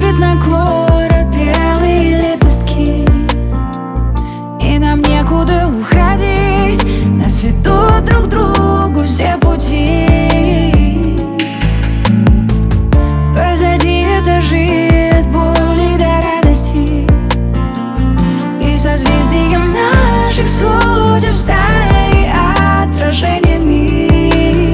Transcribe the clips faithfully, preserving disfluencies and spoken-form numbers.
летит на город белые лепестки, и нам некуда уходить, нас ведут друг к другу все пути. Позади этажи от боли до радости, и созвездия наших судеб стали отражениями.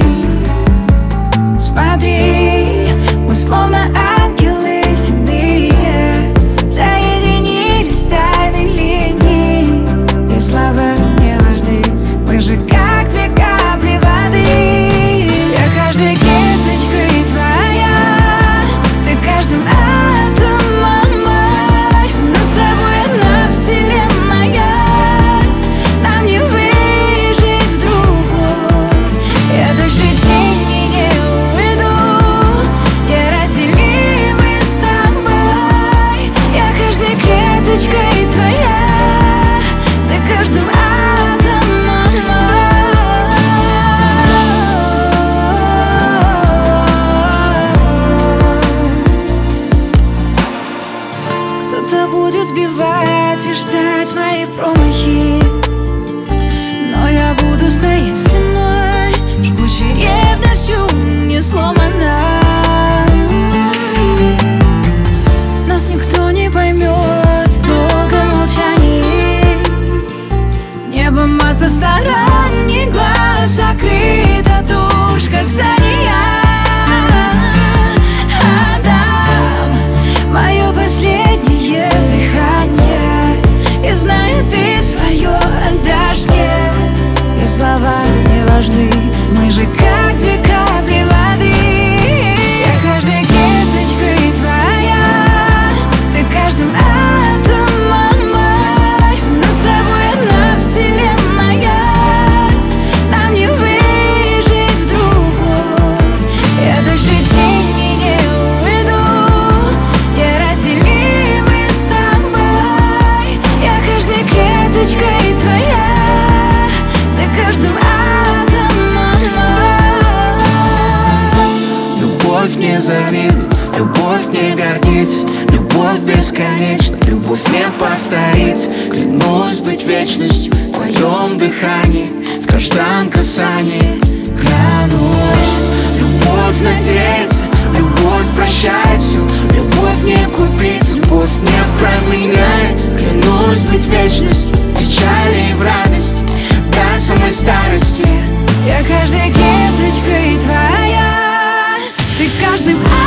Смотри, мы словно ангелы земные, соединились тайной линией, и слова не важны, мы же как две капли воды. Я каждой кисточкой твоя, ты каждым атомом мой, но с тобой одна вселенная, нам не выжить в другой. Я дальше тени не уйду, неразделимы с тобой. Я каждой клеточкой твоя, ты каждым атомом мой. Кто-то будет сбивать и ждать мои промахи, но я буду стоять стеной, жгучей ревностью не сломана. Нас никто не поймет в долгом молчании, небом от посторонних глаз сокрыта душ касания. Отдам мое последнее дыхание, и знаю, ты свое отдашь мне. И слова не важны, мы же как две капли воды. Я каждой кисточкой твоя, ты каждым атомом мой, но с тобой одна вселенная, нам не выжить в другой. Я дальше тени не уйду, неразделимы с тобой. Я каждой клеточкой твоя, ты каждым атомом мой. Любовь не завидует, любовь не гордится, любовь бесконечна, любовь не повторится. Клянусь быть вечностью в твоем дыхании, в каждом касании. Клянусь, любовь надеется, любовь прощает все, любовь не купить, любовь не променяется. Клянусь быть вечностью в печали и в радости, до самой старости. Я каждой клеточкой твоя, ты каждым